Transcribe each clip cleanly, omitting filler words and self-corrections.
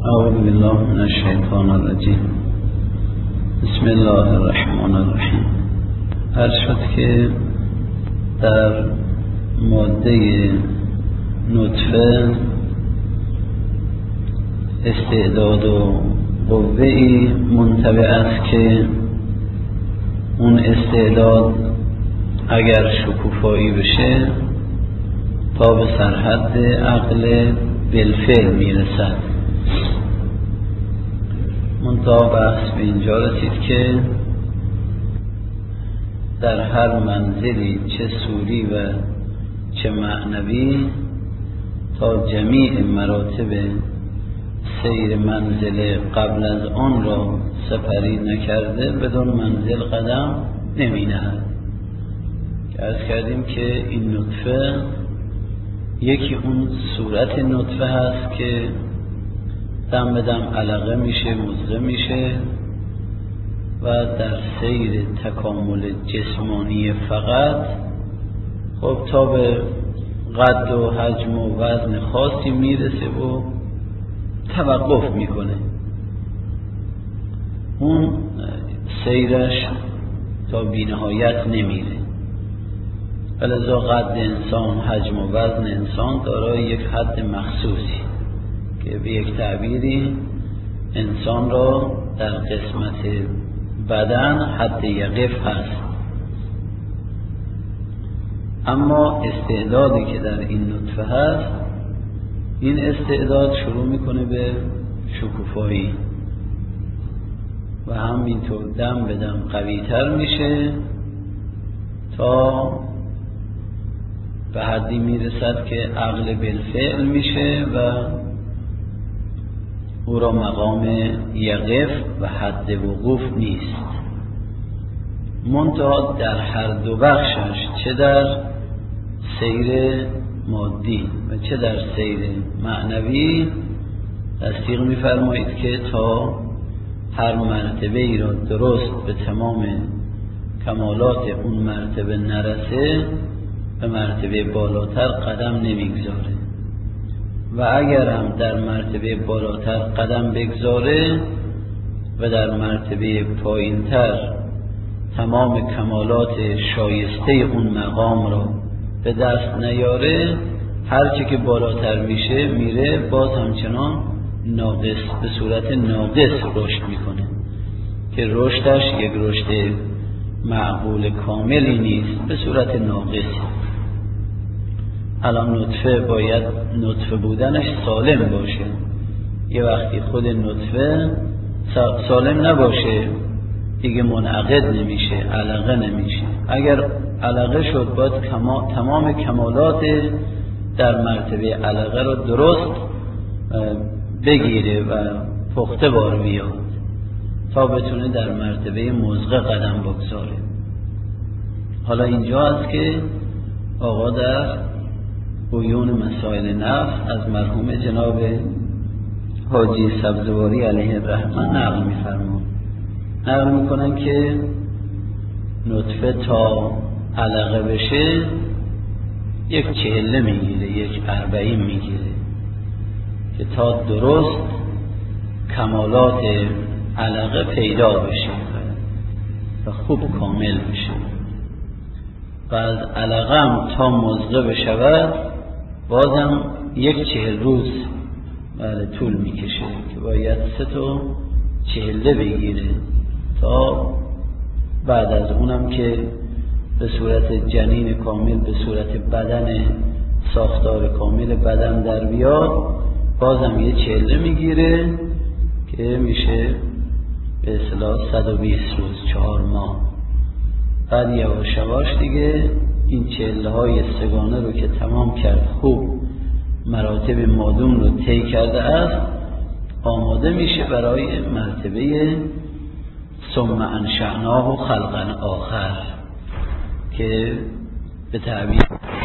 اعوذ بالله من الشیطان الرجیم. بسم الله الرحمن الرحیم. عرض شد که در ماده نطفه استعداد و قوه‌ای منطبع است که اون استعداد اگر شکوفایی بشه تا به سرحد عقل بالفعل میرسد. منتها بحث به اینجا رسید که در هر منزلی چه سوری و چه معنوی تا جمیع مراتب سیر منزل قبل از آن را سپری نکرده بدون منزل قدم نمی نهد. عرض کردیم که این نطفه یکی اون صورت نطفه هست که دم به دم علقه میشه، مضغه میشه و در سیر تکامل جسمانی فقط خب تا به قد و حجم و وزن خاصی میرسه و توقف میکنه. اون سیرش تا بی‌نهایت نمیره. ولذا قد انسان، حجم و وزن انسان دارای یک حد مخصوصی که به یک تعبیری انسان را در قسمت بدن حد یقف هست. اما استعدادی که در این نطفه هست، این استعداد شروع میکنه به شکوفایی و همینطور دم به دم قوی تر میشه تا به حدی میرسد که عقل بالفعل میشه و او را مقام یقف و حد وقوف نیست. منتها در هر دو بخشش، چه در سیر مادی و چه در سیر معنوی، تصدیق می‌فرمایید که تا هر مرتبه ای را درست به تمام کمالات اون مرتبه نرسه به مرتبه بالاتر قدم نمیگذاره و اگر هم در مرتبه بالاتر قدم بگذاره و در مرتبه پایینتر تمام کمالات شایسته اون مقام را به دست نیاره، هرچه که بالاتر میره باز همچنان ناقص، به صورت ناقص رشد میکنه که رشدش یک رشد معقول کاملی نیست، به صورت ناقص. الان نطفه باید نطفه بودنش سالم باشه. یه وقتی خود نطفه سالم نباشه دیگه منعقد نمیشه، علقه نمیشه. اگر علقه شد باید تمام کمالات در مرتبه علقه رو درست بگیره و پخته بار بیاد تا بتونه در مرتبه مضغه قدم بگذاره. حالا اینجا هست که آقا در بیان مسائل نفس از مرحوم جناب حاجی سبزواری علیه الرحمه نقل میکنن که نطفه تا علقه بشه 40 میگیره، 40 میگیره که تا درست کمالات علقه پیدا بشه و خوب کامل بشه. و از علقه هم تا مضغه بشود بازم 40 روز طول میکشه که باید 340 بگیره تا بعد از اونم که به صورت جنین کامل، به صورت بدن ساختار کامل بدن در بیاد بازم 40 میگیره که میشه به اصطلاح 120 روز، 4 ماه. بعد یواش یواش دیگه این 40 سگانه رو که تمام کرد، خوب مراتب مادون رو طی کرده است، آماده میشه برای مرتبه ثم انشأناه خلقا آخر که به تعبیر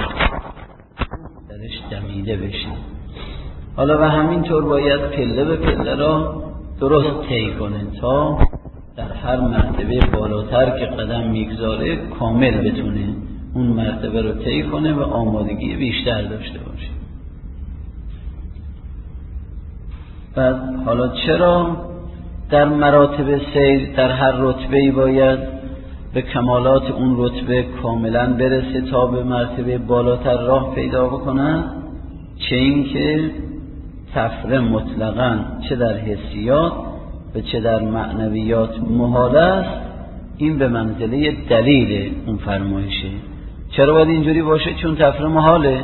درش دمیده بشه. حالا و همینطور باید پله به پله را درست طی کنه تا در هر مرتبه بالاتر که قدم میگذاره کامل بتونه اون مرتبه رو طی کنه و آمادگی بیشتر داشته باشه. و حالا چرا در مراتب سیر در هر رتبه‌ای باید به کمالات اون رتبه کاملا برسه تا به مرتبه بالاتر راه پیدا بکنه؟ چه این که تفره مطلقاً چه در حسیات و چه در معنویات محال است، این به منزله دلیل اون فرمایشه. چرا باید اینجوری باشه؟ چون تفره محاله.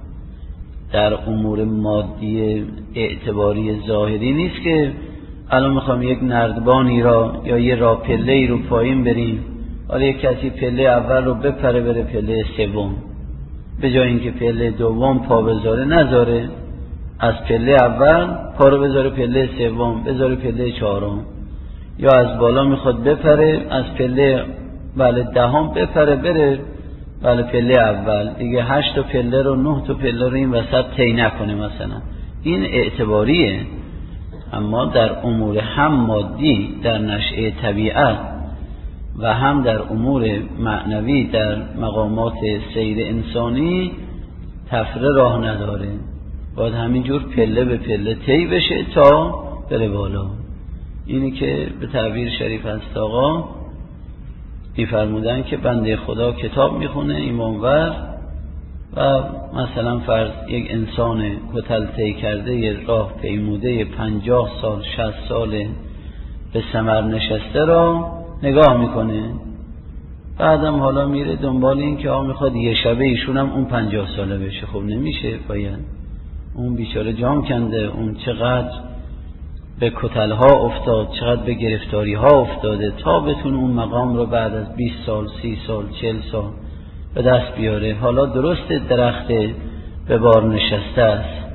در امور مادی اعتباری ظاهری نیست که الان میخوام یک نردبانی را یا یه راه پله‌ای رو پایین بریم، حالا یک کسی پله اول رو بپره بره پله سوم، به جای اینکه پله دوم پا بذاره نذاره، از پله اول پا رو بذاره پله سوم، بذاره پله چهارم، یا از بالا میخواد بپره از پله دهم بپره بره پله اول، دیگه 8 تا پله رو 9 تا پله رو این وسط طی نکنه مثلا. این اعتباریه. اما در امور هم مادی در نشأه طبیعت و هم در امور معنوی در مقامات سیر انسانی تفره راه نداره، باید همینجور پله به پله طی بشه تا بره بالا. اینی که به تعبیر شریف هست آقا می‌فرمودن که بنده خدا کتاب میخونه ایمانور و مثلا فرض یک انسان کتل طی کرده یه راه پیموده 50 سال 60 ساله به ثمر نشسته را نگاه میکنه، بعدم حالا میره دنبال این که میخواد یه شبه ایشون هم اون 50 ساله بشه. خب نمیشه، باید اون بیچاره جام کنده، اون چقدر به کتلها افتاد، چقدر به گرفتاری ها افتاده تا بتونه اون مقام رو بعد از 20 سال 30 سال 40 سال به دست بیاره. حالا درست درخت به بار نشسته است،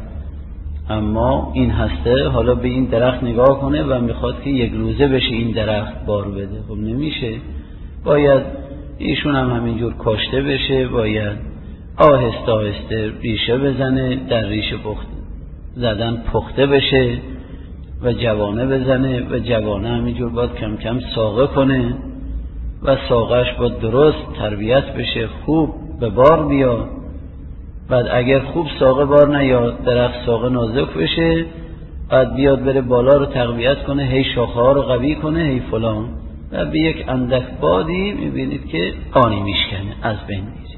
اما این هسته حالا به این درخت نگاه کنه و میخواد که یک روزه بشه این درخت بار بده. خب نمیشه، باید ایشون هم همینجور کاشته بشه، باید آهسته آهسته ریشه بزنه، در ریشه زدن پخته بشه و جوانه بزنه و جوانه همینجور باید کم کم ساقه کنه و ساقهش باید درست تربیت بشه، خوب به بار بیاد. بعد اگر خوب ساقه بار نیاد، درخت ساقه نازک بشه، بعد بیاد بره بالا رو تقویت کنه، هی شاخه ها رو قوی کنه، هی فلان، و به یک اندک بادی میبینید که آنی میشکنه، از بین میره.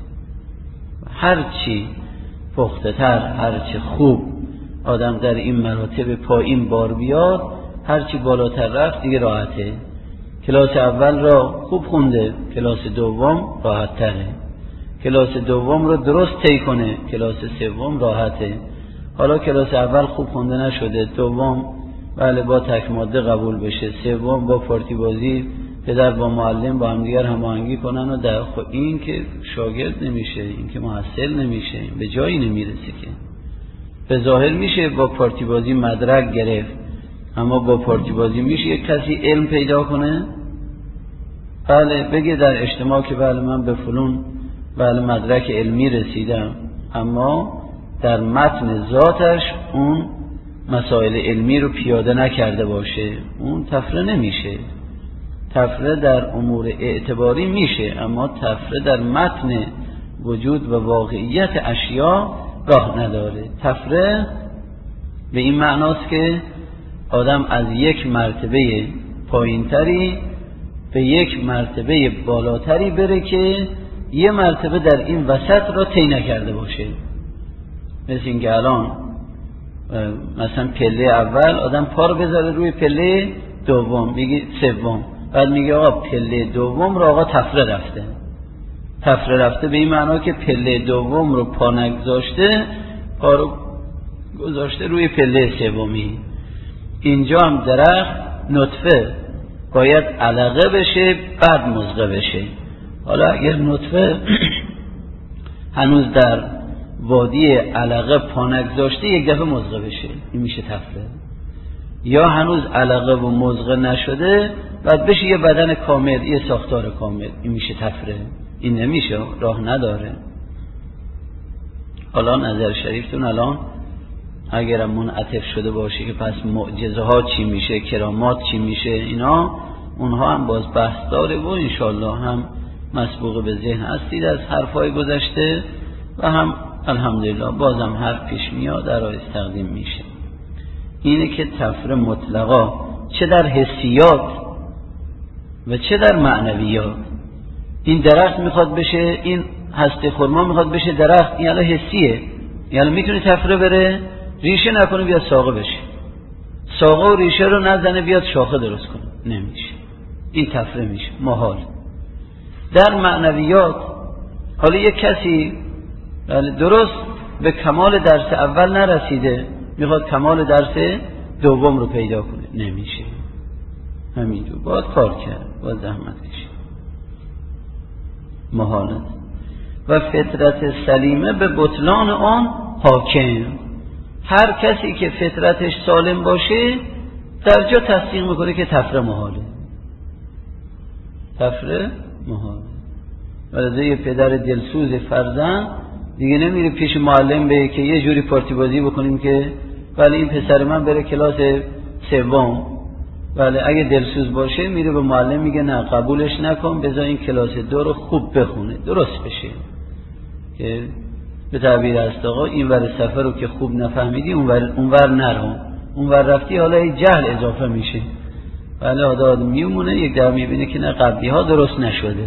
هرچی پخته تر، هرچی خوب آدم در این مراتب پایین بار بیاد، هرچی بالاتر رفت دیگه راحته. کلاس اول را خوب خونده، کلاس دوم راحت تره، کلاس دوم رو درست طی کنه، کلاس سوم راحته. حالا کلاس اول خوب خونده نشده، دوم با تک ماده قبول بشه، سوم با پارتی بازی پدر با معلم با هم دیگر هماهنگی کنن و در این که شاگرد نمیشه، این که محصل نمیشه، به جایی نمیرسه. که به ظاهر میشه با پارتی بازی مدرک گرفت، اما با پارتی بازی میشه یک کسی علم پیدا کنه؟ بگه در اجتماع که من به فلان مدرک علمی رسیدم، اما در متن ذاتش اون مسائل علمی رو پیاده نکرده باشه، اون تفره نمیشه. تفره در امور اعتباری میشه، اما تفره در متن وجود و واقعیت اشیا راه نداره. تفره به این معناست که آدم از یک مرتبه پایینتری به یک مرتبه بالاتری بره که یه مرتبه در این وسط را طی نکرده باشه. مثل این که الان مثلا پله اول آدم پا رو بذاره روی پله دوم، میگه سوم، بعد میگه آقا پله دوم رو آقا تفره رفته. تفره رفته به این معنا که پله دوم رو پا نگذاشته، پا رو گذاشته روی پله سومی. اینجا هم درخت نطفه باید علقه بشه بعد مزغه بشه. حالا اگر نطفه هنوز در وادی علقه پا نگذاشته یک دفعه مزغه بشه، این میشه تفره. یا هنوز علقه و مزغه نشده بعد بشه یه بدن کامل، یه ساختار کامل، این میشه تفره. این نمیشه، راه نداره. حالا نظر شریفتون الان اگرم منعطف شده باشه که پس معجزه ها چی میشه، کرامات چی میشه، اینا اونها هم باز بحث داره و انشالله هم مسبوق به ذهن هستید از حرفای گذشته و هم الحمدلله بازم حرف پیش میاد، عرایض تقدیم میشه. اینه که تفره مطلقا چه در حسیات و چه در معنویات. این درخت میخواد بشه، این هسته خرما میخواد بشه درخت، این الان حسیه، یعنی میتونه تفره بره ریشه نکنه بیاد ساقه بشه، ساقه و ریشه رو نزنه بیاد شاخه درست کنه، نمیشه، این تفره میشه، محال. در معنویات حالا یک کسی درست به کمال درس اول نرسیده میخواد کمال درس دوم رو پیدا کنه، نمیشه، همینجور باید کار کرد، باید زحمت کشید، محالت. و فطرت سلیمه به بطلان آن حاکم. هر کسی که فطرتش سالم باشه در جا تصدیق میکنه که تفره محاله، تفره محاله. ولذا یه پدر دلسوز فرزند دیگه نمیره پیش معلم بگه که یه جوری پارتی بازی بکنیم که ولی این پسر من بره کلاس سوم، ولی اگه دلسوز باشه میره به معلم میگه نه قبولش نکن، بذار این کلاس 2 رو خوب بخونه درست بشه، که به تعبیر است آقا این ور سفر رو که خوب نفهمیدی اونور نرو، اونور رفتی حالا این جهل اضافه میشه، ولی آداد میمونه یک در میبینه که نه قبلی ها درست نشده.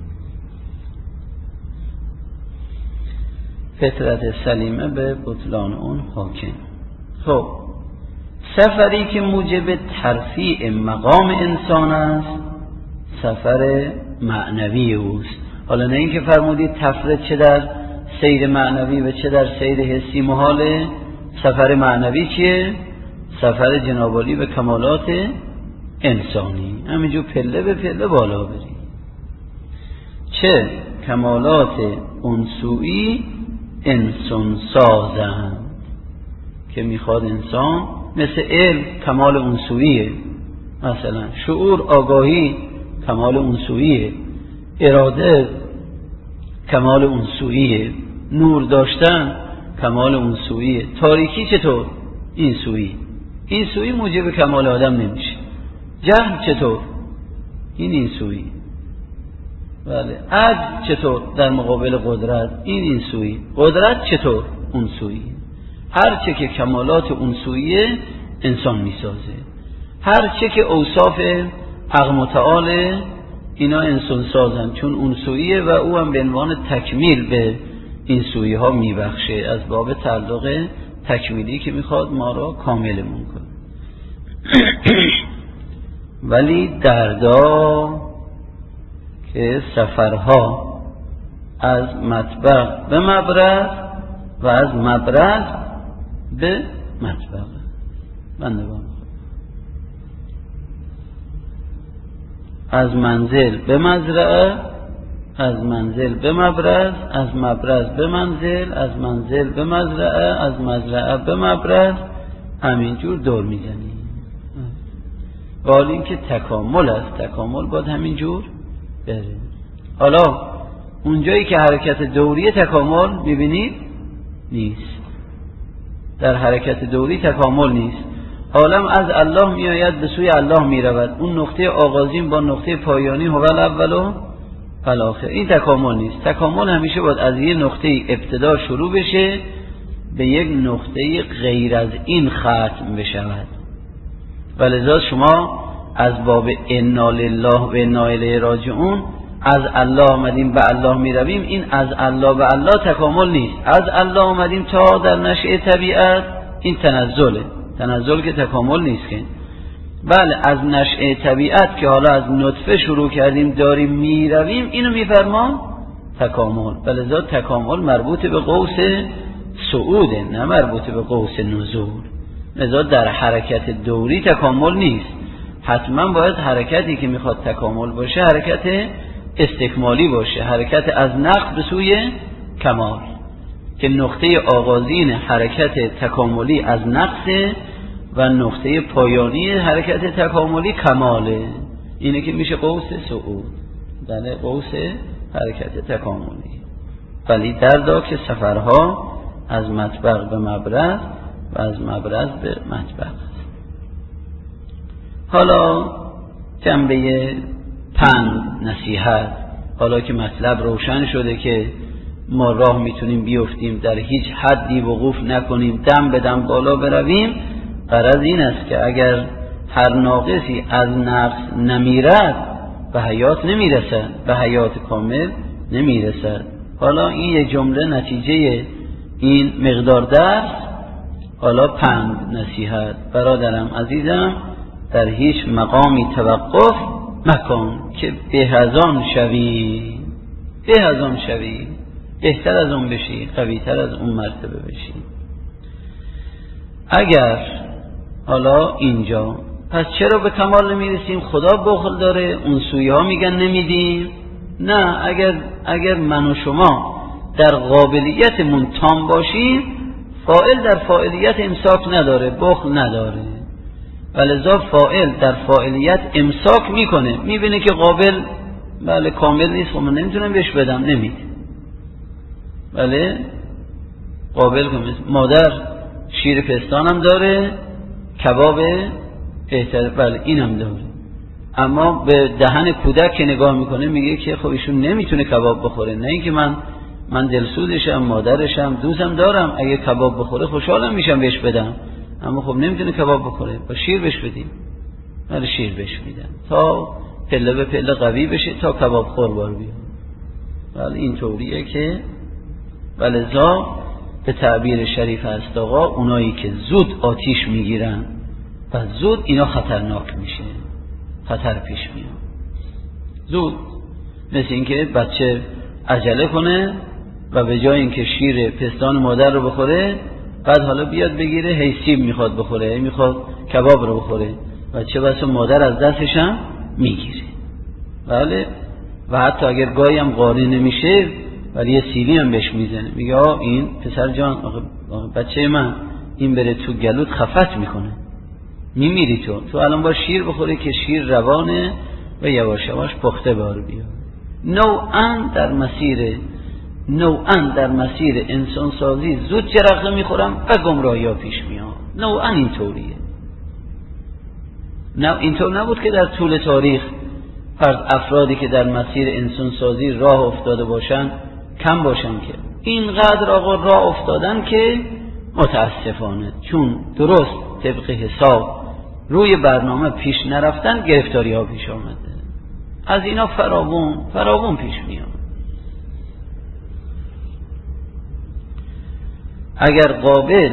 فطرت سلیمه به بطلان اون حاکم. خب سفری که موجب ترفیع مقام انسان است سفر معنوی اوست. حالا نه اینکه فرمودید تفره چه در سیر معنوی و چه در سیر حسی محاله، سفر معنوی چیه؟ سفر جنابالی به کمالات انسانی، همینجور پله به پله بالا بری. چه کمالات انسویی انسان سازند که میخواد انسان، مثل علم کمال انسوییه، مثلا شعور آگاهی کمال انسوییه، اراده کمال انسوییه، نور داشتن کمال انسوییه، تاریکی چطور؟ این سویی موجب کمال آدم نمیشه. جهل چطور؟ این سویی. بله. عجز چطور در مقابل قدرت؟ این سویی. قدرت چطور؟ اون سویی. هر چه که کمالات اون سویه انسان میسازه، هر چه که اوصاف حق متعال اینا انسان سازن، چون اون سویه و او هم به عنوان تکمیل به این سویی ها میبخشه، از باب تعلق تکمیلی که میخواد ما را کاملمون کنه. ولی دردا که سفرها از مطبق به مبرز و از مبرز به مطبق، بندگان از منزل به مزرعه، از منزل به مبرز، از مبرز به منزل، از منزل به مزرعه، از مزرعه به مبرز، همینجور دور میزنی. ولی این که تکامل است، تکامل باید همینجور بره. حالا اونجایی که حرکت دوری تکامل میبینید نیست، در حرکت دوری تکامل نیست، عالم از الله میآید به سوی الله میرود، اون نقطه آغازین با نقطه پایانی هو الاول و الاخر، این تکامل نیست. تکامل همیشه باید از یه نقطه ابتدا شروع بشه به یک نقطه غیر از این ختم بشود. ولذا شما از باب انا لله و انا الیه راجعون از الله آمدیم به الله می رویم، این از الله به الله تکامل نیست. از الله آمدیم تا در نشأه طبیعت، این تنزل که تکامل نیست که. بله از نشأه طبیعت که حالا از نطفه شروع کردیم داریم می رویم، اینو می فرمان تکامل. ولذا تکامل مربوط به قوس صعوده، نه مربوط به قوس نزول. لذا در حرکت دوری تکامل نیست، حتما باید حرکتی که میخواد تکامل باشه حرکت استکمالی باشه، حرکت از نقص به سوی کمال، که نقطه آغازین حرکت تکاملی از نقص و نقطه پایانی حرکت تکاملی کماله. اینه که میشه قوس صعود، بله قوس حرکت تکاملی. ولی دردا که سفرها از مطبق به مبرز و از مبرز به مطبق. حالا جنبه پند نصیحت، حالا که مطلب روشن شده که ما راه میتونیم بیفتیم، در هیچ حدی وقوف نکنیم، دم به دم بالا برویم، غرض این است که اگر هر ناقصی از نقص نمیرد به حیات نمیرسد، به حیات کامل نمیرسد. حالا این یک جمله نتیجه این مقدار درس. حالا پند نصیحت: برادرم عزیزم، در هیچ مقامی توقف مکن که به از آن شوی، به از آن شوی، بهتر از اون بشی، قویتر از اون مرتبه بشی. اگر حالا اینجا پس چرا به کمال نمیرسیم؟ خدا بخل داره، اون سوی ها میگن نمیدیم. نه، اگر من و شما در قابلیتمون تام باشیم، فاعل در فاعلیت امساک نداره، بخل نداره، ولذا فاعل در فاعلیت امساک میکنه، میبینه که قابل بله کامل نیست، خب من نمیتونم بهش بدم، نمیده. بله قابل کنه. مادر شیر پستانم داره، کباب بهتر، بله اینم داره، اما به دهن کودک که نگاه میکنه میگه که خب ایشون نمیتونه کباب بخوره. نه اینکه من دلسوزشم، مادرشم، دوستم دارم، اگه کباب بخوره خوشحالم میشم بهش بدم، اما خب نمیتونه کباب بخوره، با شیر بهش بدیم. بله شیر بهش میدم تا پله به پله قوی بشه، تا کباب خور بار بیاد. بله این طوریه که ولذا به تعبیر شریف هست آقا، اونایی که زود آتیش میگیرن و زود اینا خطرناک میشه، خطر پیش میاد زود. مثل اینکه بچه عجله کنه و به جای اینکه شیر پستان مادر رو بخوره، بعد حالا بیاد بگیره هی سیب میخواد بخوره، هی میخواد کباب رو بخوره، و چه بسا مادر از دستش هم میگیره. بله و حتی اگر گاهی هم قانع نمیشه ولی یه سیلی هم بهش میزنه، میگه این پسر جان، بچه من این بره تو گلوت خفت میکنه، میمیری تو الان با شیر بخوره که شیر روانه و یواش یواش پخته بار بیاد. نوعاً در مسیر انسان سازی زود جرقه میخورم و گمراهی ها پیش میاد. نوعاً این طوریه. نه اینطور نبود که در طول تاریخ فرض افرادی که در مسیر انسان سازی راه افتاده باشن کم باشن، که اینقدر آقا راه افتادن که متاسفانه چون درست طبق حساب روی برنامه پیش نرفتن گرفتاری ها پیش آمده. از اینا فراوون پیش میاد. اگر قابل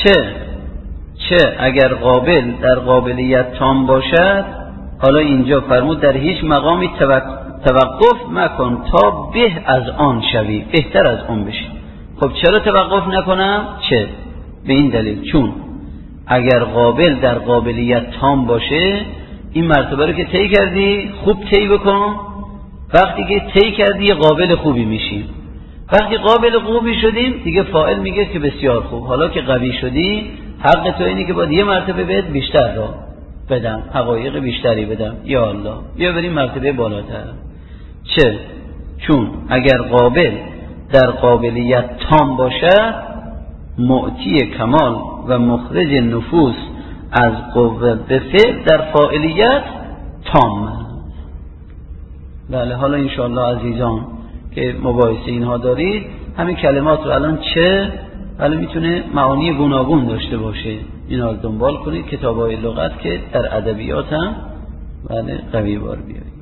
اگر قابل در قابلیت تام باشد، حالا اینجا فرمود در هیچ مقامی توقف مکن تا به از آن شوی، بهتر از آن بشی. خب چرا توقف نکنم؟ به این دلیل چون اگر قابل در قابلیت تام باشه، این مرتبه رو که طی کردی خوب طی بکن. وقتی که طی کردی قابل خوبی میشی. وقتی قابل خوبی شدیم دیگه فاعل میگه که بسیار خوب، حالا که قوی شدی حق تو اینه که باید یه مرتبه بهت بیشتر را بدم، حقایق بیشتری بدم. یا الله بیا بریم مرتبه بالاتر. چون اگر قابل در قابلیت تام باشد، معطی کمال و مخرج نفوس از قوه به فعل در فاعلیت تام. بله حالا انشاءالله عزیزان که مباحثه اینها دارید، همین کلمات رو الان بله میتونه معانی گوناگون داشته باشه، اینا رو دنبال کنید، کتاب‌های لغت که در ادبیات هم بله قوی بار بیارید.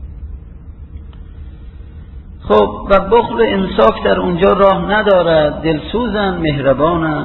خب و بخل امساک در اونجا راه ندارد، دلسوزن مهربانن،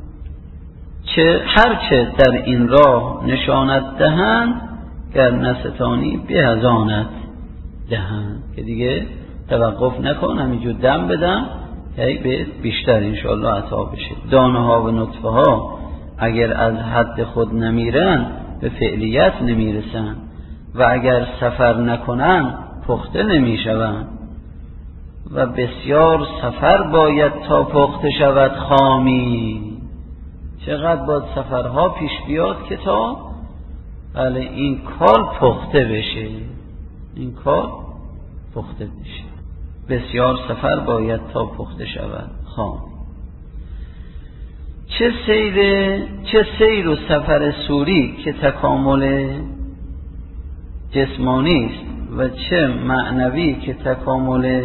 هرچه در این راه نشانت دهند، گر نستانی به ازانت دهند. که دیگه توقف نکن، همینجور دم بدم به بیشتر انشاءالله عطا بشه. دانه ها و نطفه ها اگر از حد خود نمیرن به فعلیت نمیرسن، و اگر سفر نکنن پخته نمیشون، و بسیار سفر باید تا پخته شود خامی. چقدر باید سفرها پیش بیاد که تا بله این کار پخته بشه، این کار پخته بشه. بسیار سفر باید تا پخته شود خام. چه سیر و سفر سوری که تکامل جسمانی است، و چه معنوی که تکامل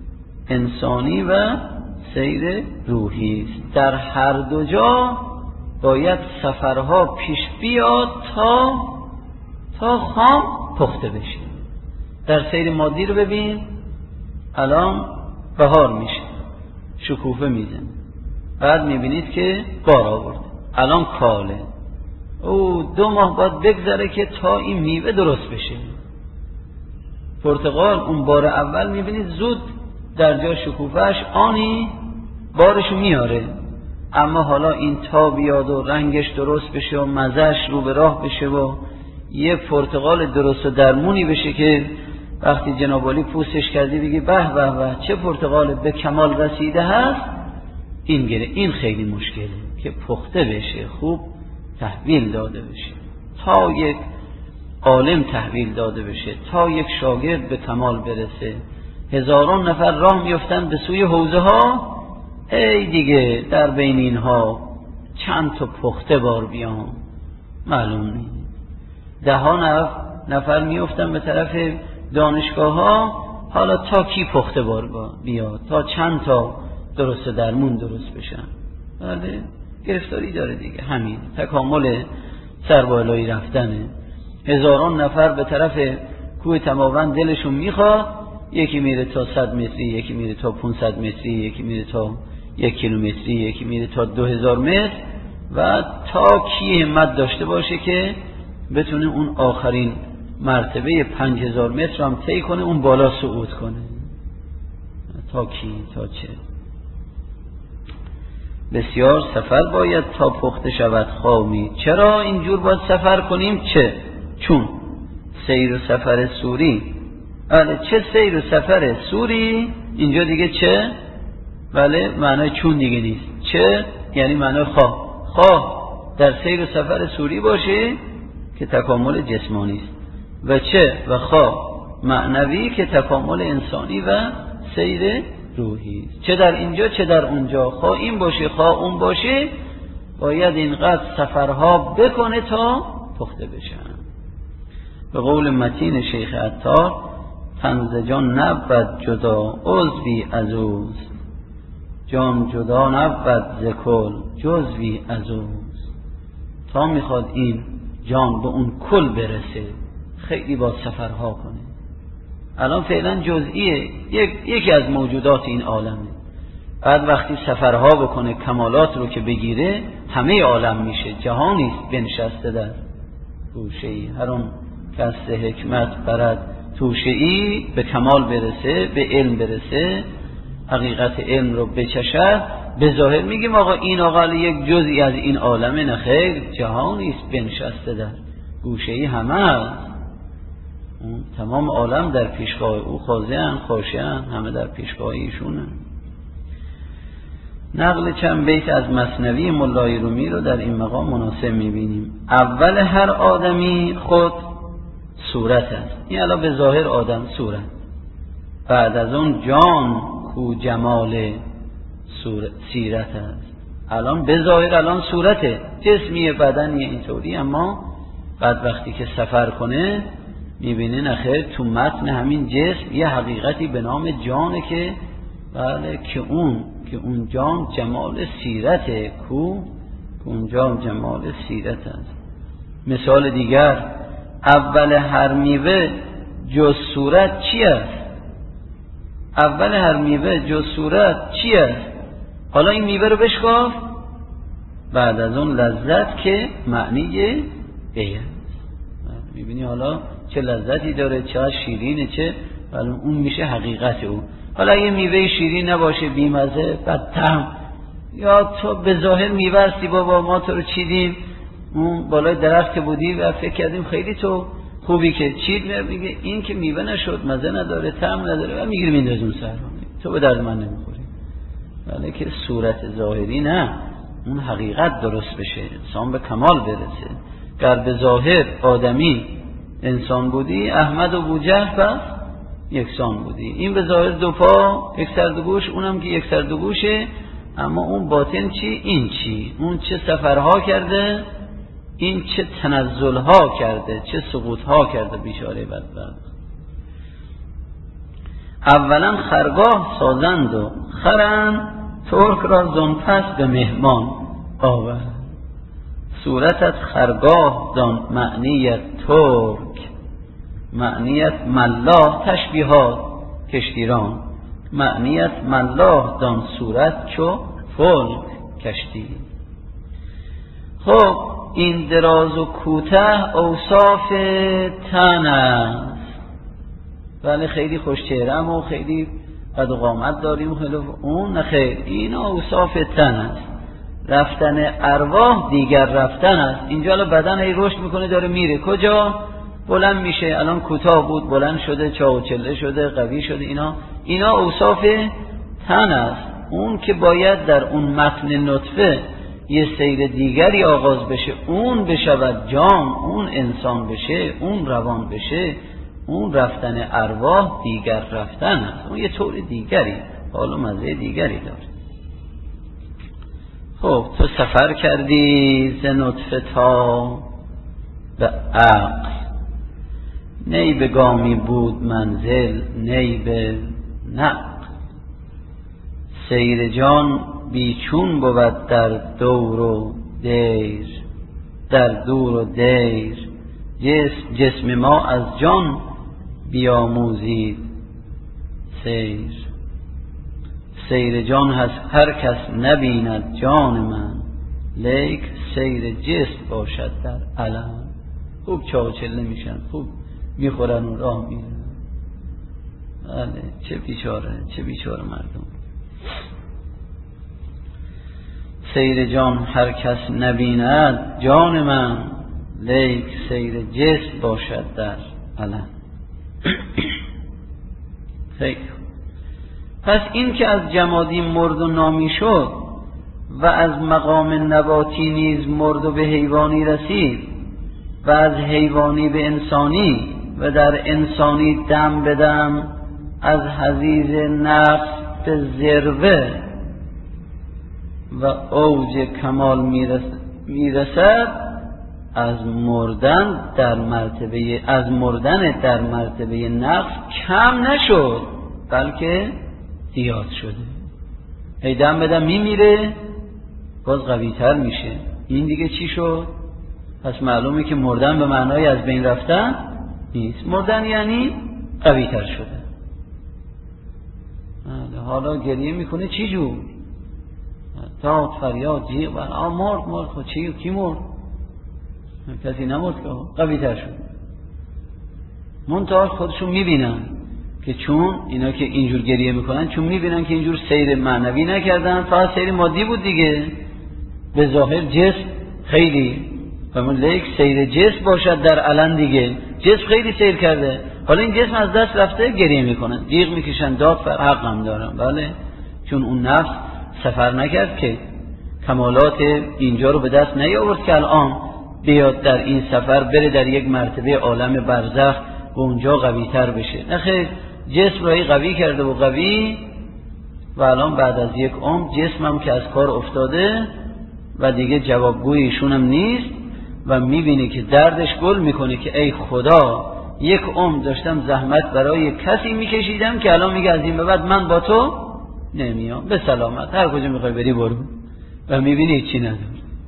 انسانی و سیر روحی است. در هر دو جا باید سفرها پیش بیاد تا خام پخته بشه. در سیر مادی رو ببین، الان بهار میشه، شکوفه میزنه، بعد میبینید که بار آورده، الان کاله، او 2 ماه باید بگذره که تا این میوه درست بشه. پرتقال اون بار اول میبینید زود در جا شکوفهش آنی بارشو میاره، اما حالا این تا بیاد و رنگش درست بشه و مزهش رو به راه بشه و یه پرتقال درست و درمونی بشه که وقتی جناب علی پوستش کردی بگی به به به چه پرتقال به کمال رسیده هست، این خیلی مشکله که پخته بشه، خوب تحویل داده بشه، تا یک عالم تحویل داده بشه، تا یک شاگرد به کمال برسه. هزاران نفر راه میفتن به سوی حوزه ها، ای دیگه در بین اینها چند تا پخته بار بیان معلوم نیست. 10 نفر میفتن به طرف دانشگاه ها، حالا تا کی پخته بار بیاد، تا چند تا درست درمون درست بشن. بله گرفتاری داره دیگه، همین تکامل سربالایی رفتنه. هزاران نفر به طرف کوه تماوند دلشون میخواد، یکی میره تا 100 متری، یکی میره تا 500 متری، یکی میره تا 1 کیلومتری، یکی میره تا 2000 متر، و تا کی همت داشته باشه که بتونه اون آخرین مرتبه 5000 متر هم طی کنه، اون بالا صعود کنه. تا کی، تا چه؟ بسیار سفر باید تا پخته شود خامی. چرا اینجور باید سفر کنیم؟ چون سیر و سفر سوری. بله چه سیر و سفر سوری، اینجا دیگه چه؟ بله معنی چون دیگه نیست. چه یعنی معنی خواه در سیر و سفر سوری باشه که تکامل جسمانی است، و چه و خواه معنوی که تکامل انسانی و سیر روحی است. چه در اینجا چه در اونجا، خواه این باشه خواه اون باشه، باید اینقدر سفرها بکنه تا پخته بشن. به قول متین شیخ عطار، تن ز جان نبود جدا عضوی از اوست، جان جدا نبود ز کل جزوی از اوست. تا میخواد این جان به اون کل برسه خیلی با سفرها کنه. الان فعلا جزئیه، یکی از موجودات این عالمه، بعد وقتی سفرها بکنه کمالات رو که بگیره همه عالم میشه، جهانیست بنشسته در گوشه‌ای. هر اون کس حکمت برد توشه‌ای، به کمال برسه، به علم برسه، حقیقت علم رو بچشد. به ظاهر میگیم آقا این آقا یک جزئی از این عالمه، نه خیر، جهانیست بنشسته در گوشه‌ای همه است. تمام عالم در پیشگاه او خاضع‌اند خاشع‌اند، همه در پیشگاه ایشونه. نقل چند بیت از مثنوی ملای رومی رو در این مقام مناسب میبینیم. اول هر آدمی خود صورت است، این الان به ظاهر آدم صورت، بعد از اون جان کو جمال سیرت است. الان به ظاهر الان صورته، جسمی بدنی اینطوری، اما بعد وقتی که سفر کنه میبینه نخیر تو متن همین جسم یه حقیقتی به نام جانه که بله که اون جان جمال سیرته، اون جان جمال سیرت است. مثال دیگر، اول هر میوه جز صورت چی است؟ اول هر میوه جز صورت چی است؟ حالا این میوه رو بشکاف، بعد از اون لذت که معنی بیه. میبینی حالا چه لذتی داره، چه شیرینه، چه ولی اون میشه حقیقت او. حالا اگه میوه شیرین نباشه، بیمزه، بد طعم، یا تو به ظاهر میوه هستی، بابا ما تو رو چیدیم اون بالای درخت که بودی و فکر کردیم خیلی تو خوبی که چید، میگه این که میوه نشد، مزه نداره، طعم نداره، و میگیری میندازون سر تو به درد من نمیخوری. ولی که صورت ظاهری نه، اون حقیقت درست بشه، انسان به کمال برسه. گر به ظاهر آدمی انسان بودی، احمد و بوجهل پس یکسان بودی. این به ظاهر 2 پا، 1 سر 2 گوش، اونم که 1 سر 2 گوشه، اما اون باطن چی؟ این چی؟ اون چه سفرها کرده، این چه تنزلها کرده، چه سقوطها کرده، بیچاره بدبخت. اولا خرگاه سازند و خرند، ترک را زنپس به مهمان آورد. صورتت خرگاه دان معنیت ترک، معنیت ملاح تشبیهات کشتیران، معنیت ملاح دان صورت چو فلک کشتی. خب این دراز و کوته اوصاف تن است. بله خیلی خوشچهرم و خیلی قد و قامت داریم و اون نخیر، این اوصاف تن است. رفتن ارواح دیگر رفتن است. اینجا الان بدن ای رشد میکنه داره میره کجا؟ بلند میشه. الان کوتاه بود بلند شده، چاوچله شده، قوی شده. اینا اوصاف تن است. اون که باید در اون متن نطفه یه سیر دیگری آغاز بشه، اون بشود جان، اون انسان بشه، اون روان بشه، اون رفتن ارواح دیگر رفتن است. اون یه طور دیگری، حالا مزه دیگری داره. خب تو سفر کردی ز نطفه تا به عقل، نی به گامی بود منزل نی به نقل. سیر جان بیچون بود در دور و دیر، در دور و دیر. جسم ما از جان بیاموزید سیر. سیر جان هست هر کس نبیند جان من، لیک سیر جسم باشد در علم. خوب چاوچله میشن، خوب میخورن و راه میرن. بله چه بیچاره مردم. سیر جان هر کس نبیند جان من، لیک سیر جسم باشد در علم. خیلی. پس این که از جمادی مرد و نامی شد و از مقام نباتی نیز مرد و به حیوانی رسید و از حیوانی به انسانی و در انسانی دم به دم از حضیض نفس به ذروه و اوج کمال میرسد، از مردن در مرتبه نفس کم نشد بلکه زیاد شده. هی دم بدم میمیره باز قوی تر میشه. این دیگه چی شد؟ پس معلومه که مردن به معنای از بین رفتن نیست. مردن یعنی قوی تر شده. حالا گریه میکنه چی جور؟ داد فریاد جیغ مرد. خود کی مرد؟ کسی نمرد که قوی تر شد. منتها خودشون میبینن که چون اینا که اینجور گریه میکنن، چون میبینن که اینجور سیر معنوی نکردن، فقط سیر مادی بود دیگه. به ظاهر جسم خیلی همون لیک سیر جسم باشد در علن دیگه. جسم خیلی سیر کرده، حالا این جسم از دست رفته، گریه میکنن، جیغ میکشن، داد حق هم دارن. بله چون اون نفس سفر نکرد که کمالات اینجا رو به دست نیاورد که الان بیاد در این سفر بره در یک مرتبه عالم برزخ و اونجا قوی تر بشه. نه خیر، جسم رو قوی کرده و قوی و الان بعد از یک عمر جسمم که از کار افتاده و دیگه جوابگوی ایشون هم نیست و میبینه که دردش گل میکنه که ای خدا، یک عمر داشتم زحمت برای کسی میکشیدم که الان میگه از این به بعد من با تو نمیام، به سلامت، هر کجا میخوای بری برو. و میبینی هیچی نداره.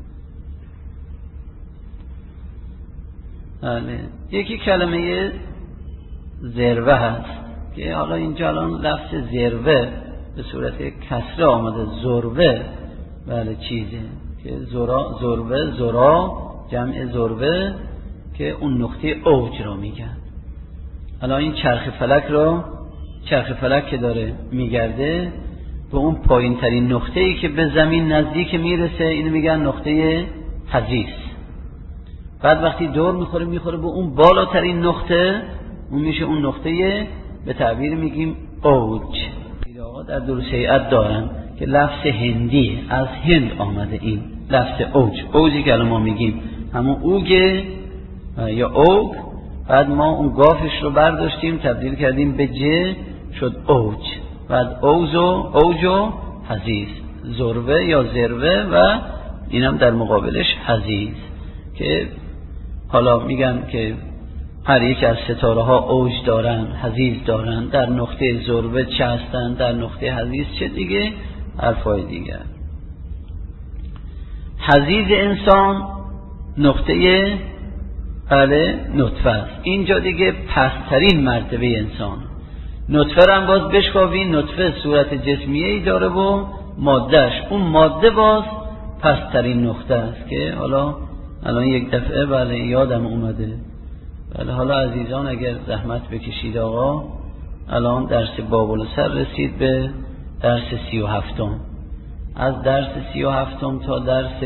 بله. یکی کلمه ذروه هست که حالا اینجا الان لفظ ذروه به صورت کسره آمده، ذروه. بله چیزه که ذرا جمع ذروه که اون نقطه اوج رو میگن. حالا این چرخ فلک که داره میگرده به اون پایین ترین نقطه‌ای که به زمین نزدیک میرسه اینو میگن نقطه حضیض. بعد وقتی دور میخوره به اون بالاترین نقطه، اون میشه اون نقطه به تعبیر میگیم اوج. آقا در دروس هیئت دارن که لفظ هندی از هند آمده. این لفظ اوجی که الان ما میگیم همون اوگه یا اوگ. بعد ما اون گافش رو برداشتیم تبدیل کردیم به ج، شد اوج. بعد اوج و حضیض، ذروه یا ذروه و اینم در مقابلش حضیض. که حالا میگن که هر یک از ستاره ها اوج دارن، حضیض دارن، در نقطه ذروه چه هستن، در نقطه حضیض چه دیگه، حرفای دیگر. حضیض انسان نقطه نطفه است. اینجا دیگه پسترین مرتبه انسان. نطفه هم باز بشکافین، نطفه صورت جسمیه‌ای داره و مادهش، اون ماده باز پسترین نقطه است که الان یک دفعه یادم اومده. حالا عزیزان اگر زحمت بکشید آقا، الان درس باب‌السر رسید به درس 37م. از درس 37م تا درس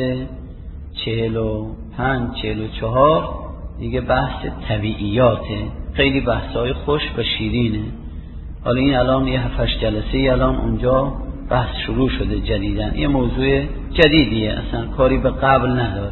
45-44 دیگه بحث طبیعیاته. خیلی بحث‌های خوش و شیرینه. حالا این الان یه 7-8 جلسه الان اونجا بحث شروع شده جدیدن. یه موضوع جدیدیه، اصلا کاری به قبل نداره.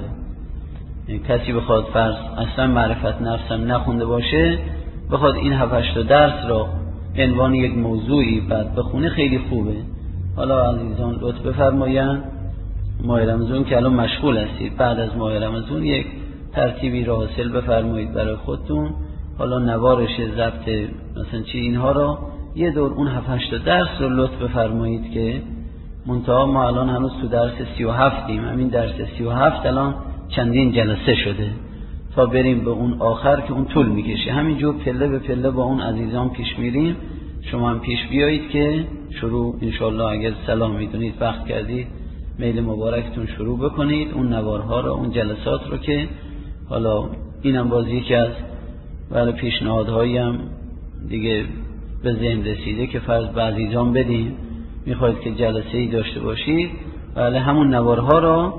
کسی بخواد فرض اصلا معرفت نفسم نخونده باشه، بخواد این 7-8 درس را عنوان یک موضوعی بعد بخونه، خیلی خوبه. حالا عزیزان لطف بفرمایید، ماه رمضان که الان مشغول هستید، بعد از ماه رمضان یک ترتیبی را حاصل بفرمایید برای خودتون. حالا نوارش، ضبط مثلا چی، اینها را یه دور اون 7-8 درس رو لطف بفرمایید که منتها ما الان هنوز تو درس 37یم. همین درس 37 الان چندین جلسه شده تا بریم به اون آخر که اون طول میکشه. همینجور پله به پله با اون عزیزان پیش میریم. شما هم پیش بیایید که شروع انشالله اگر سلام میدونید وقت کردید میل مبارکتون شروع بکنید اون نوارها رو، اون جلسات رو که حالا اینم باز یکی از پیشنهادهایی هم دیگه به ذهن رسیده که فرض به عزیزان بدیم. میخواید که جلسه‌ای داشته باشید، همون نوارها رو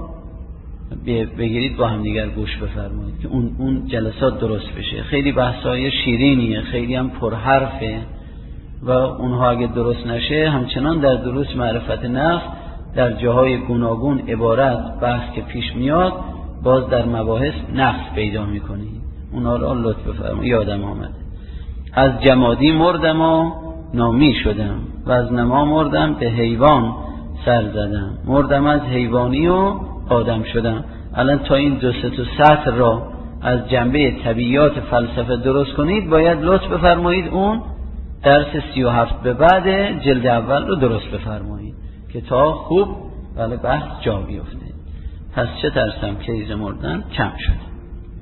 بگیرید با هم دیگر گوش بفرمایید که اون جلسات درست بشه. خیلی بحثای شیرینیه، خیلی هم پرحرفه و اونها اگه درست نشه همچنان در دروس معرفت نفس در جاهای گوناگون عبارت بحث که پیش میاد باز در مباحث نقص پیدا میکنید. اونها رو لطف بفرمایید. یادم آمده از جمادی مردم و نامی شدم و از نما مردم به حیوان سر زدم، مردم از حیوانی و آدم شدم. الان تا این 2-3 سطر را از جنبه طبیعیات فلسفه درست کنید، باید لطف بفرمایید اون درس 37 به بعد جلد اول رو درست بفرمایید که تا خوب بحث جا بیفته. پس چه ترسم که ایز مردن کم شد.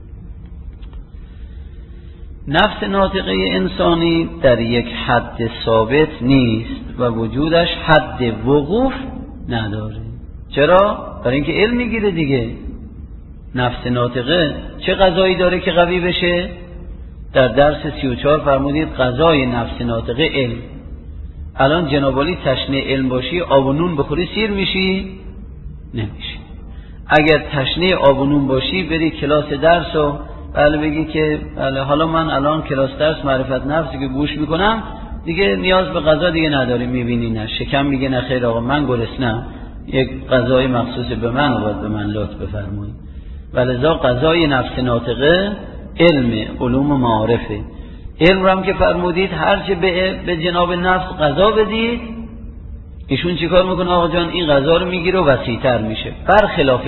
نفس ناطقه انسانی در یک حد ثابت نیست و وجودش حد وقوف نداره. چرا؟ برای اینکه علم میگیره دیگه. نفس ناطقه چه غذایی داره که قوی بشه؟ در درس 34 فرمودید غذای نفس ناطقه علم. الان جناب عالی تشنه علم باشی آب و نون بخوری سیر میشی؟ نمیشی. اگر تشنه آب و نون باشی بری کلاس درس و بگی که حالا من الان کلاس درس معرفت نفسی که گوش میکنم دیگه نیاز به غذا دیگه نداری، میبینی نه شکم میگه نه خیر آقا من گرسنم، یک غذای مخصوص به من باید به من لطف بفرمایید. ولذا غذای نفس ناطقه علم، علوم و معارفه. علم رو هم که فرمودید هرچه به جناب نفس غذا بدید، ایشون چیکار میکنه آقا جان؟ این غذا رو میگیره و وسیع‌تر میشه. برخلاف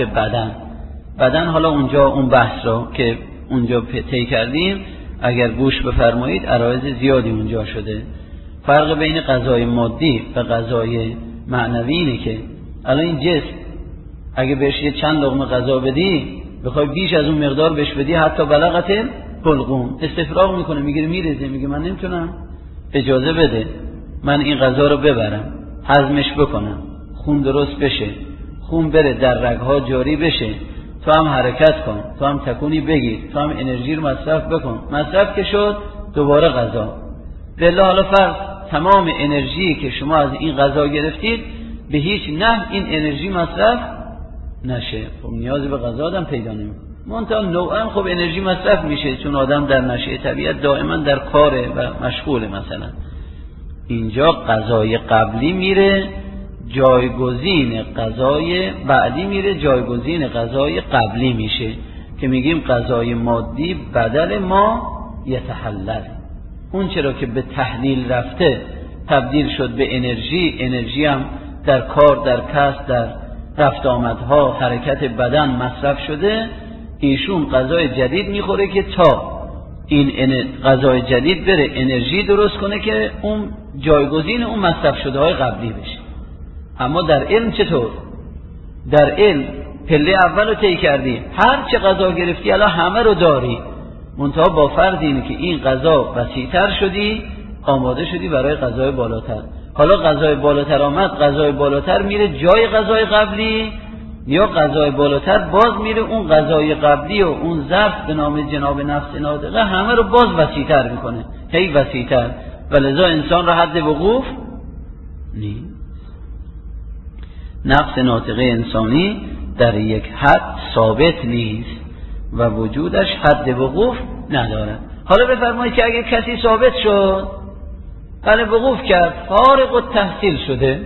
بدن حالا اونجا اون بحث رو که اونجا طی کردیم اگر گوش بفرمایید عرایض زیادی اونجا شده. فرق بین غذای مادی و غذای معنوی اینه که الان این جسم اگه بهش یه چند لقمه غذا بدی، بخوای بیش از اون مقدار بهش بدی حتی بلغت حلقوم استفراغ میکنه، میگیره میریزه، میگه من نمیتونم، اجازه بده من این غذا رو ببرم هضمش بکنم، خون درست بشه، خون بره در رگها جاری بشه، تو هم حرکت کن، تو هم تکونی بگیر، تو هم انرژی رو مصرف بکن. مصرف که شد دوباره غذا. بالله حالا فرض تمام انرژی که شما از این غذا گرفتید به هیچ نحو این انرژی مصرف نشه، خب نیازی به غذا آدم پیدا نمیکنه. منتها نوعا خب انرژی مصرف میشه چون آدم در نشأه طبیعت دائما در کاره و مشغوله. مثلا اینجا غذای قبلی میره جایگزین غذای بعدی میره جایگزین غذای قبلی میشه که میگیم غذای مادی بدل ما یتحلل. اون چرا که به تحلیل رفته تبدیل شد به انرژی هم در کار، در کسب، در رفت آمدها، حرکت بدن مصرف شده. ایشون غذای جدید میخوره که تا این غذای جدید بره انرژی درست کنه که اون جایگزین اون مصرف شده های قبلی بشه. اما در علم چطور؟ در علم پله اول رو طی کردی، هر چه غذا گرفتی الان همه رو داری، منتها با فرض اینه که این غذا وسیع‌تر شدی، آماده شدی برای غذای بالاتر. حالا غذای بالاتر آمد، غذای بالاتر میره جای غذای قبلی، یا غذای بالاتر باز میره اون غذای قبلی و اون ظرف به نام جناب نفس ناطقه همه رو باز وسیع‌تر میکنه، هی وسیع‌تر، ولذا انسان را حد وقوف نیست. نفس ناطقه انسانی در یک حد ثابت نیست و وجودش حد وقوف نداره. حالا بفرمایید که اگه کسی ثابت شد، بله وقوف کرد، فارغ التحصیل شده،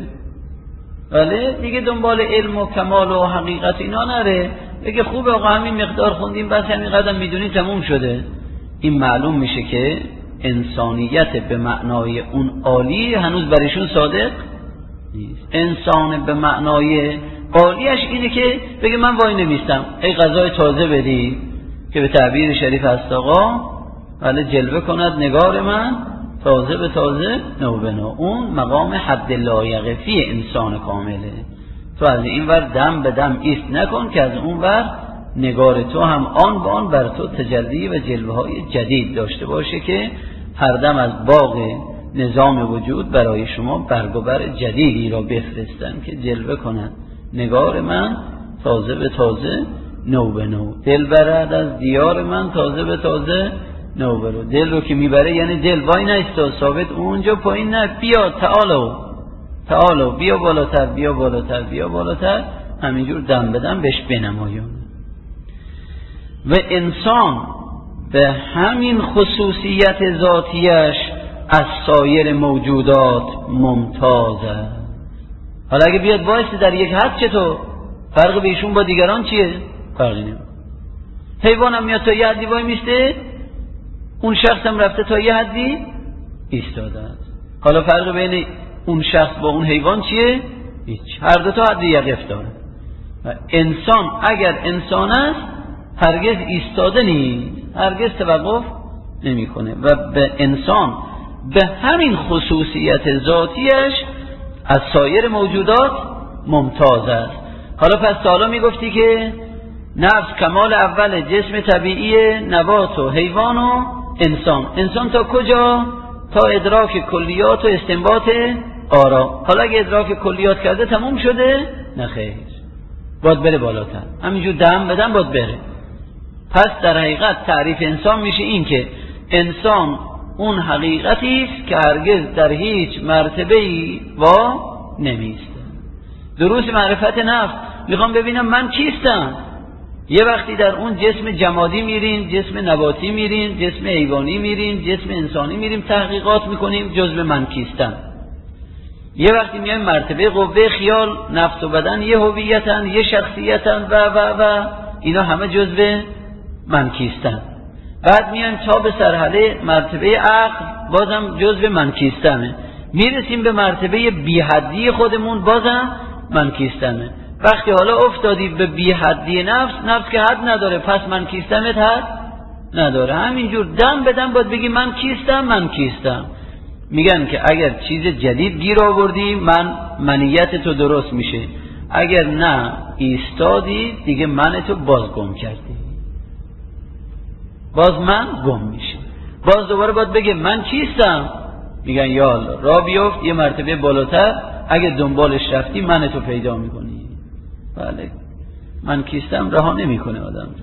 بله دیگه دنبال علم و کمال و حقیقت اینا نره، بگه خوبه آقا همین مقدار خوندیم بس همین قدم میدونی تموم شده، این معلوم میشه که انسانیت به معنای اون عالی هنوز برایشون صادق نیست. انسان به معنای عالیش اینه که بگه من وای نمیستم، ای غذای تازه بدی، که به تعبیر شریف هست آقا ولی جلوه کند نگار من تازه به تازه نو به نو. اون مقام حد لایق فی انسان کامله. تو از این ور دم به دم ایست نکن که از اون ور نگار تو هم آن به آن بر تو تجلی و جلوه های جدید داشته باشه که هر دم از باغ نظام وجود برای شما برگ و بر جدیدی را بفرستن که جلوه کند نگار من تازه به تازه نو به نو. دل برد از دیار من تازه به تازه نو برو. دل رو که میبره یعنی دل وای نیستا ثابت اونجا پایین، نه بیا تعالو بیا بالاتر بیا بالاتر بیا بالاتر، همینجور دم بدم بهش بنمایون. و انسان به همین خصوصیت ذاتیش از سایر موجودات ممتاز است. حالا اگه بیاد وایسته در یک حد چطور؟ فرق بیشون با دیگران چیه؟ فرقی نمیکنه. حیوان هم میاد تا یه حدی وای میسته، اون شخص هم رفته تا یه حدی ایستاده است. حالا فرق بین اون شخص با اون حیوان چیه؟ هیچ. هر دو تا حد یقف داره. و انسان اگر انسان است هرگز ایستاده نیست، هرگز توقف نمیکنه و به انسان به همین خصوصیت ذاتیش از سایر موجودات ممتاز است. حالا پس حالا میگفتی که نفس کمال اول جسم طبیعی نبات و حیوان و انسان تا کجا؟ تا ادراک کلیات و استنباط آرا. حالا اگه ادراک کلیات کرده تموم شده؟ نه خیر، باید بره بالاتر، همینجور دم بدم باید بره. پس در حقیقت تعریف انسان میشه این که انسان اون حقیقتی است که هرگز در هیچ مرتبه‌ای وا نمیسته. دروس معرفت نفس، میخوام ببینم من کیستم. یه وقتی در اون جسم جمادی میرین، جسم نباتی میرین، جسم حیوانی میرین، جسم انسانی میریم تحقیقات میکنیم جزء من کیستم. یه وقتی میایم مرتبه قوه خیال، نفس و بدن یه هویتن، یه شخصیتن و اینا همه جزء من کیستن. بعد میایم تا به سرحله مرتبه عقل، بازم جزء من کیستمه. میرسیم به مرتبه بی حدی خودمون، بازم من کیستمه. وقتی حالا افتادی به بی حدی نفس که حد نداره، پس من کیستمت حد نداره. همینجور دم بدم باید بگی من کیستم. میگن که اگر چیز جدید گیر آوردی منیت تو درست میشه، اگر نه ایستادی دیگه من تو باز گم کردی، باز من گم میشه. باز دوباره باید بگه من کیستم، میگن یا الله را بیفت یه مرتبه بالاتر، اگه دنبالش رفتی من تو پیدا میکنی. بله من کیستم رها نمیکنه آدم رو.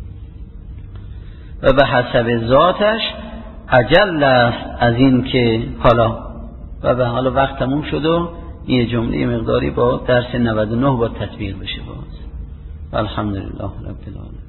و به حسب ذاتش اجل است از این که حالا وقت تموم شد و یه جمله مقداری با درس 99 با تطبیق بشه باز. الحمدلله رب العالمین.